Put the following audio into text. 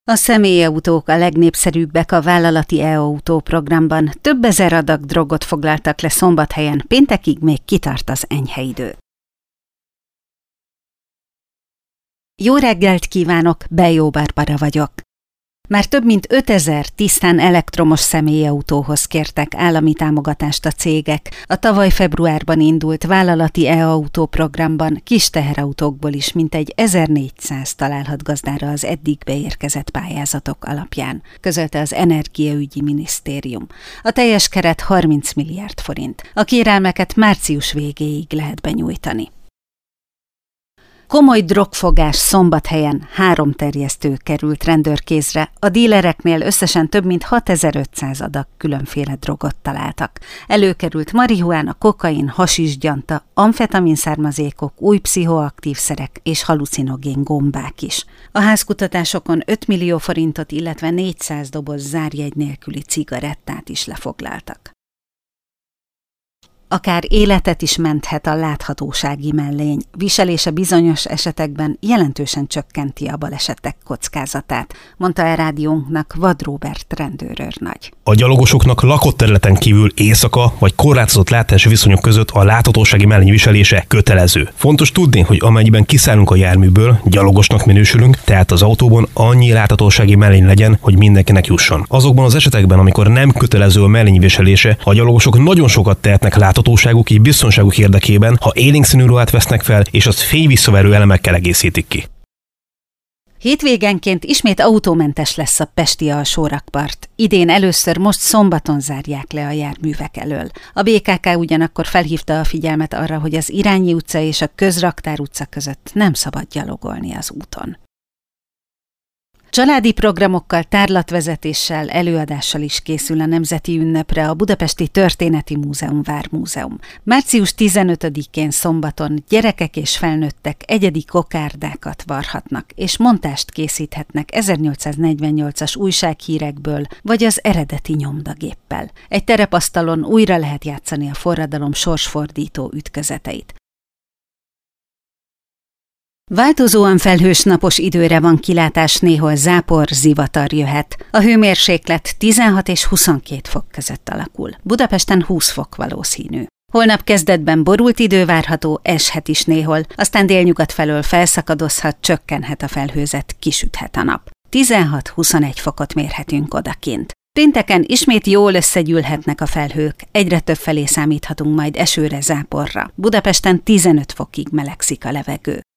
A személyautók a legnépszerűbbek a vállalati e-autó programban. Több ezer adag drogot foglaltak le Szombathelyen, péntekig még kitart az enyhe idő. Jó reggelt kívánok, Bejó Barbara vagyok. Már több mint 5000 tisztán elektromos személyautóhoz kértek állami támogatást a cégek. A tavaly februárban indult vállalati e-autó programban kis teherautókból is mintegy 1400 találhat gazdára az eddig beérkezett pályázatok alapján, közölte az Energiaügyi Minisztérium. A teljes keret 30 milliárd forint. A kérelmeket március végéig lehet benyújtani. Komoly drogfogás Szombathelyen, 3 terjesztő került rendőrkézre, a dílereknél összesen több mint 6500 adag különféle drogot találtak. Előkerült marihuána, kokain, hasisgyanta, amfetamin származékok, új pszichoaktív szerek és halucinogén gombák is. A házkutatásokon 5 millió forintot, illetve 400 doboz zárjegy nélküli cigarettát is lefoglaltak. Akár életet is menthet a láthatósági mellény. Viselése bizonyos esetekben jelentősen csökkenti a balesetek kockázatát, mondta a rádiónknak Vad Róbert rendőrőrnagy. A gyalogosoknak lakott területen kívül éjszaka vagy korlátozott látási viszonyok között a láthatósági mellény viselése kötelező. Fontos tudni, hogy amennyiben kiszállunk a járműből, gyalogosnak minősülünk, tehát az autóban annyi láthatósági mellény legyen, hogy mindenkinek jusson. Azokban az esetekben, amikor nem kötelező a mellény viselése, a gyalogosok nagyon sokat tehetnek láthatóságuk, így biztonságuk érdekében, ha élénk színű ruhát vesznek fel, és azt fényvisszaverő elemekkel egészítik ki. Hétvégenként ismét autómentes lesz a pesti alsórakpart. Idén először most szombaton zárják le a járművek elől. A BKK ugyanakkor felhívta a figyelmet arra, hogy az Irányi utca és a Közraktár utca között nem szabad gyalogolni az úton. Családi programokkal, tárlatvezetéssel, előadással is készül a nemzeti ünnepre a Budapesti Történeti Múzeum Vármúzeum. Március 15-én szombaton gyerekek és felnőttek egyedi kokárdákat varhatnak, és montást készíthetnek 1848-as újsághírekből, vagy az eredeti nyomdagéppel. Egy terepasztalon újra lehet játszani a forradalom sorsfordító ütközeteit. Változóan felhős napos időre van kilátás, néhol zápor, zivatar jöhet. A hőmérséklet 16 és 22 fok között alakul. Budapesten 20 fok valószínű. Holnap kezdetben borult idő várható, eshet is néhol, aztán délnyugat felől felszakadozhat, csökkenhet a felhőzet, kisüthet a nap. 16-21 fokot mérhetünk odakint. Pénteken ismét jól összegyűlhetnek a felhők, egyre több felé számíthatunk majd esőre, záporra. Budapesten 15 fokig melegszik a levegő.